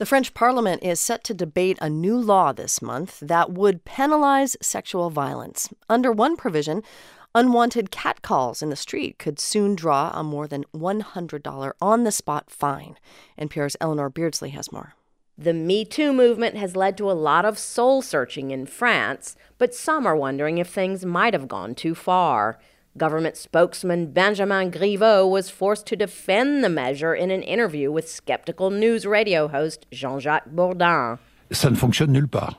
The French Parliament is set to debate a new law this month that would penalize sexual violence. Under one provision, unwanted catcalls in the street could soon draw a more than $100 on-the-spot fine. NPR's Eleanor Beardsley has more. The Me Too movement has led to a lot of soul-searching in France, but some are wondering if things might have gone too far. Government spokesman Benjamin Griveaux was forced to defend the measure in an interview with skeptical news radio host Jean-Jacques Bourdin. Ça ne fonctionne nulle part.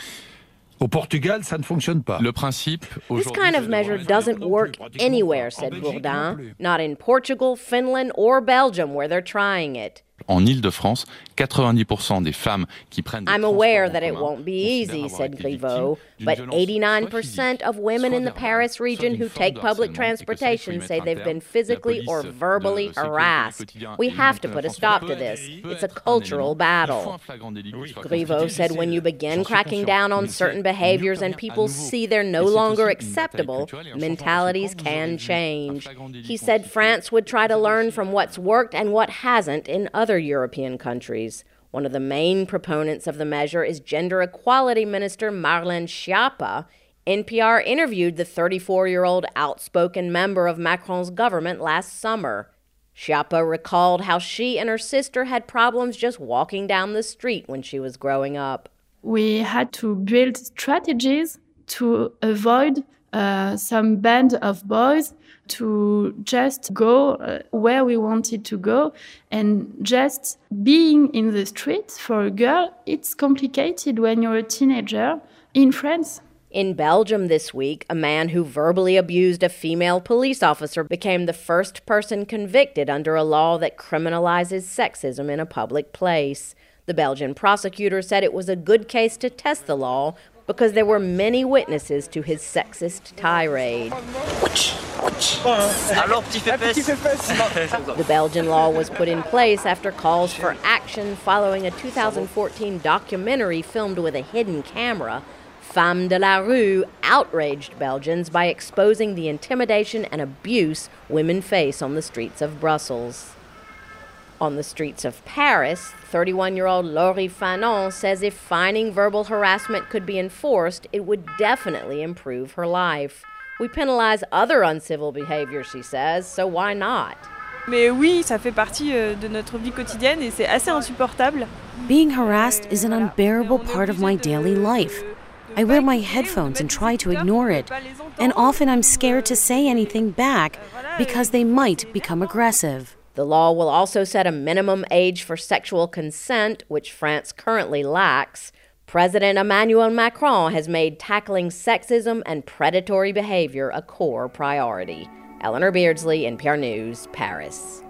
Au Portugal, ça ne fonctionne pas. This kind of measure doesn't work anywhere, said Bourdin. Not in Portugal, Finland, or Belgium, where they're trying it. En Île-de-France, 90% des femmes qui prennent I'm aware that it won't be easy, said Griveaux, but 89% of women in the Paris region who take public transportation say they've been physically or verbally harassed. We have to put a stop to this. It's a cultural battle. Griveaux said when you begin cracking down on certain behaviors and people see they're no longer acceptable, mentalities can change. He said France would try to learn from what's worked and what hasn't in other European countries. One of the main proponents of the measure is Gender Equality Minister Marlène Schiappa. NPR interviewed the 34-year-old outspoken member of Macron's government last summer. Schiappa recalled how she and her sister had problems just walking down the street when she was growing up. We had to build strategies to avoid some band of boys to just go where we wanted to go. And just being in the street for a girl, it's complicated when you're a teenager in France. In Belgium this week, a man who verbally abused a female police officer became the first person convicted under a law that criminalizes sexism in a public place. The Belgian prosecutor said it was a good case to test the law because there were many witnesses to his sexist tirade. The Belgian law was put in place after calls for action following a 2014 documentary filmed with a hidden camera. Femmes de la Rue outraged Belgians by exposing the intimidation and abuse women face on the streets of Brussels. On the streets of Paris, 31-year-old Laurie Fanon says if fining verbal harassment could be enforced, it would definitely improve her life. We penalize other uncivil behavior, she says, so why not? Mais oui, ça fait partie de notre vie quotidienne et c'est assez insupportable. Being harassed is an unbearable part of my daily life. I wear my headphones and try to ignore it, and often I'm scared to say anything back because they might become aggressive. The law will also set a minimum age for sexual consent, which France currently lacks. President Emmanuel Macron has made tackling sexism and predatory behavior a core priority. Eleanor Beardsley, NPR News, Paris.